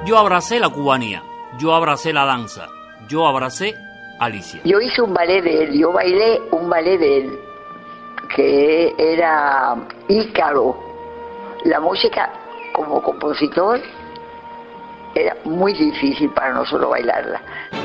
Yo abracé la cubanía, yo abracé la danza, yo abracé a Alicia. Yo hice un ballet de él, yo bailé un ballet de él, que era Ícaro. La música como compositor era muy difícil para nosotros bailarla.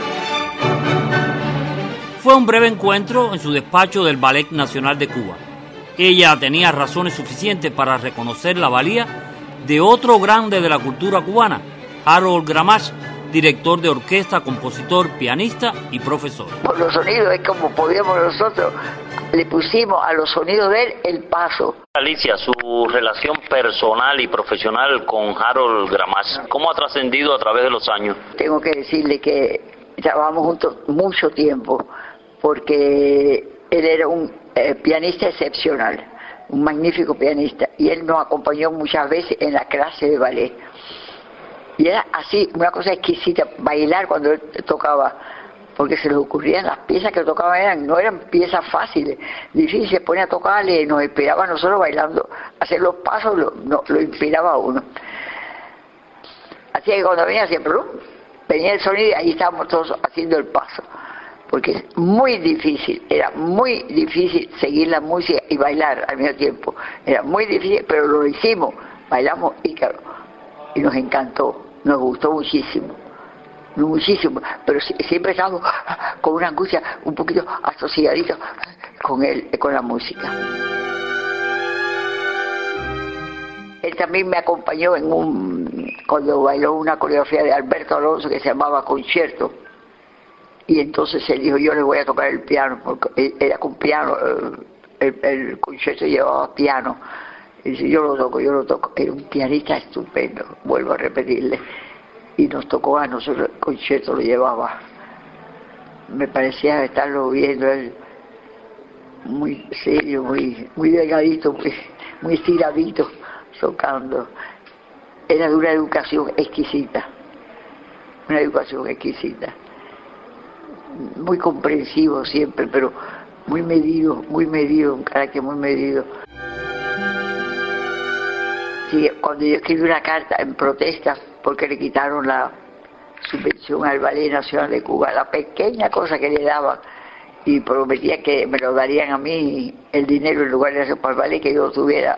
Fue un breve encuentro en su despacho del Ballet Nacional de Cuba. Ella tenía razones suficientes para reconocer la valía de otro grande de la cultura cubana, Harold Gramash, director de orquesta, compositor, pianista y profesor. Por los sonidos es como podíamos nosotros, le pusimos a los sonidos de él el paso. Alicia, su relación personal y profesional con Harold Gramash, ¿cómo ha trascendido a través de los años? Tengo que decirle que trabajamos juntos mucho tiempo, porque él era un pianista excepcional, un magnífico pianista, y él nos acompañó muchas veces en la clase de ballet. Y era así, una cosa exquisita, bailar cuando él tocaba, porque se le ocurrían las piezas que tocaban, no eran piezas fáciles, difíciles, se ponía a tocarle y nos inspiraba a nosotros bailando, hacer los pasos lo inspiraba a uno. Así que cuando venía siempre, venía el sonido y ahí estábamos todos haciendo el paso, porque es muy difícil, era muy difícil seguir la música y bailar al mismo tiempo, era muy difícil, pero lo hicimos, bailamos Ícaro, y nos encantó, nos gustó muchísimo, pero siempre estábamos con una angustia un poquito asociaditos con la música. Él también me acompañó cuando bailó una coreografía de Alberto Alonso que se llamaba Concierto, y entonces él dijo, yo le voy a tocar el piano, porque era con piano, el concierto llevaba piano. Y dice, yo lo toco. Era un pianista estupendo, vuelvo a repetirle. Y nos tocó a nosotros, el concierto lo llevaba. Me parecía estarlo viendo él muy serio, muy delgadito, muy estiradito, tocando. Era de una educación exquisita. Muy comprensivo siempre, pero muy medido, un carácter muy medido. Sí, cuando yo escribí una carta en protesta porque le quitaron la subvención al Ballet Nacional de Cuba, la pequeña cosa que le daban, y prometía que me lo darían a mí el dinero en lugar de hacer para el ballet, que yo tuviera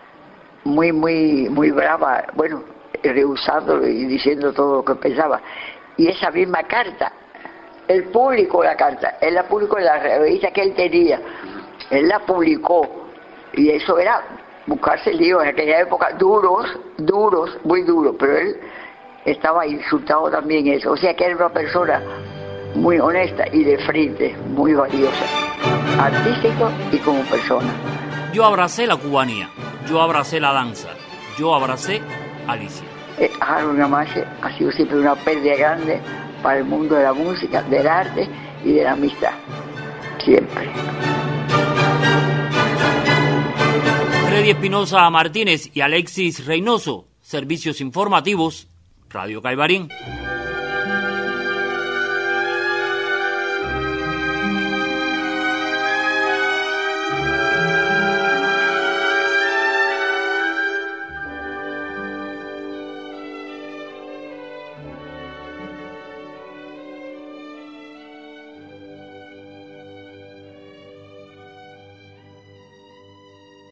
muy brava, bueno, rehusándolo y diciendo todo lo que pensaba. Y esa misma carta, él publicó la carta, él la publicó en la revista que él tenía, él la publicó, y eso era buscarse líos en aquella época, duros, muy duros, pero él estaba insultado también eso, o sea que era una persona muy honesta y de frente, muy valiosa, artístico y como persona. Yo abracé la cubanía, yo abracé la danza, yo abracé a Alicia. Harold Gramash ha sido siempre una pérdida grande para el mundo de la música, del arte y de la amistad, siempre. Freddy Espinosa Martínez y Alexis Reynoso, Servicios Informativos, Radio Caibarín.